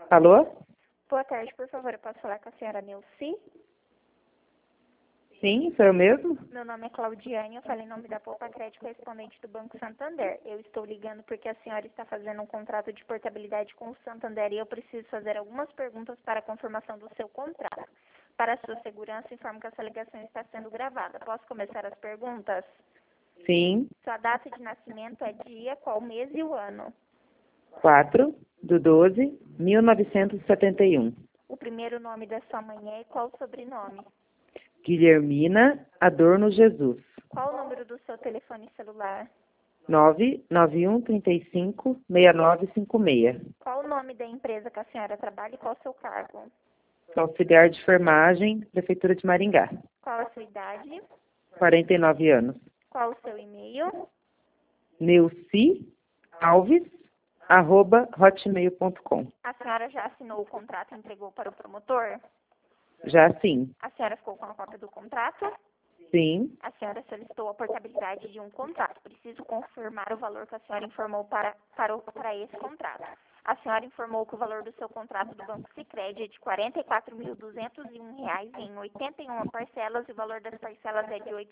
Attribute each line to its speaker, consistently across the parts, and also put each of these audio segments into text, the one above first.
Speaker 1: Alô?
Speaker 2: Boa tarde, por favor, eu posso falar com a senhora Nilce?
Speaker 1: Sim, sou eu mesmo?
Speaker 2: Meu nome é Claudiane, eu falo em nome da Poupa Crédito, correspondente do Banco Santander. Eu estou ligando porque a senhora está fazendo um contrato de portabilidade com o Santander e eu preciso fazer algumas perguntas para a confirmação do seu contrato. Para a sua segurança, informo que essa ligação está sendo gravada. Posso começar as perguntas?
Speaker 1: Sim.
Speaker 2: Sua data de nascimento é dia, qual mês e o ano?
Speaker 1: 4/12/1971.
Speaker 2: O primeiro nome da sua mãe é e qual o sobrenome?
Speaker 1: Guilhermina Adorno Jesus.
Speaker 2: Qual o número do seu telefone celular?
Speaker 1: 991356956.
Speaker 2: Qual o nome da empresa que a senhora trabalha e qual o seu cargo?
Speaker 1: Auxiliar de enfermagem, Prefeitura de Maringá.
Speaker 2: Qual a sua idade?
Speaker 1: 49 anos.
Speaker 2: Qual o seu e-mail?
Speaker 1: neuci.alves@hotmail.com.
Speaker 2: A senhora já assinou o contrato e entregou para o promotor?
Speaker 1: Já sim.
Speaker 2: A senhora ficou com a cópia do contrato?
Speaker 1: Sim.
Speaker 2: A senhora solicitou a portabilidade de um contrato. Preciso confirmar o valor que a senhora informou para esse contrato. A senhora informou que o valor do seu contrato do Banco Sicredi é de R$ 44.201 em 81 parcelas e o valor das parcelas é de R$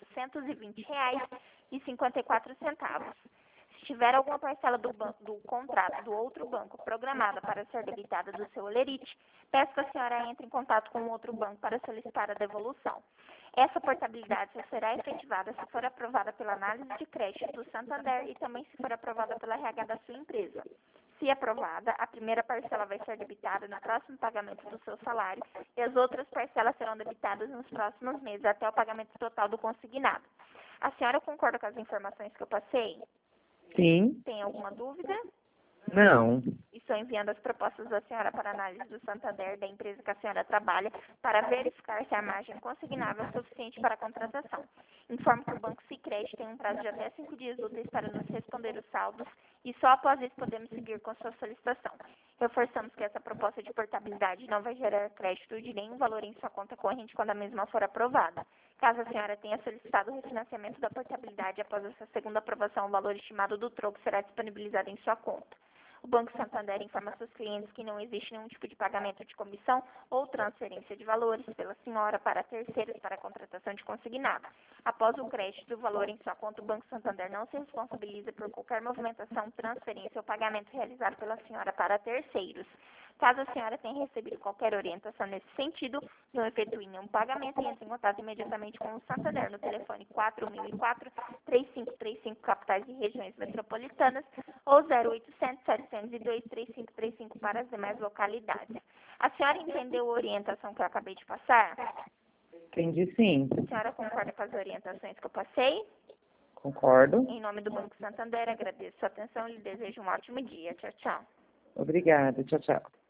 Speaker 2: 820,54. Se tiver alguma parcela do contrato do outro banco programada para ser debitada do seu Olerite, peço que a senhora entre em contato com o outro banco para solicitar a devolução. Essa portabilidade só será efetivada se for aprovada pela análise de crédito do Santander e também se for aprovada pela RH da sua empresa. Se aprovada, a primeira parcela vai ser debitada no próximo pagamento do seu salário e as outras parcelas serão debitadas nos próximos meses até o pagamento total do consignado. A senhora concorda com as informações que eu passei?
Speaker 1: Sim.
Speaker 2: Tem alguma dúvida?
Speaker 1: Não.
Speaker 2: Estou enviando as propostas da senhora para análise do Santander, da empresa que a senhora trabalha, para verificar se a margem consignável é suficiente para a contratação. Informo que o Banco Sicredi tem um prazo de até 5 dias úteis para nos responder os saldos e só após isso podemos seguir com sua solicitação. Reforçamos que essa proposta de portabilidade não vai gerar crédito de nenhum valor em sua conta corrente quando a mesma for aprovada. Caso a senhora tenha solicitado o refinanciamento da portabilidade após essa segunda aprovação, o valor estimado do troco será disponibilizado em sua conta. O Banco Santander informa seus clientes que não existe nenhum tipo de pagamento de comissão ou transferência de valores pela senhora para terceiros para a contratação de consignado. Após o crédito do valor em sua conta, o Banco Santander não se responsabiliza por qualquer movimentação, transferência ou pagamento realizado pela senhora para terceiros. Caso a senhora tenha recebido qualquer orientação nesse sentido, não efetue nenhum pagamento e entre em contato imediatamente com o Santander no telefone 4004-3535, capitais e regiões metropolitanas, ou 0800-702-3535 para as demais localidades. A senhora entendeu a orientação que eu acabei de passar?
Speaker 1: Entendi, sim.
Speaker 2: A senhora concorda com as orientações que eu passei?
Speaker 1: Concordo.
Speaker 2: Em nome do Banco Santander, agradeço sua atenção e lhe desejo um ótimo dia. Tchau, tchau.
Speaker 1: Obrigada. Tchau, tchau.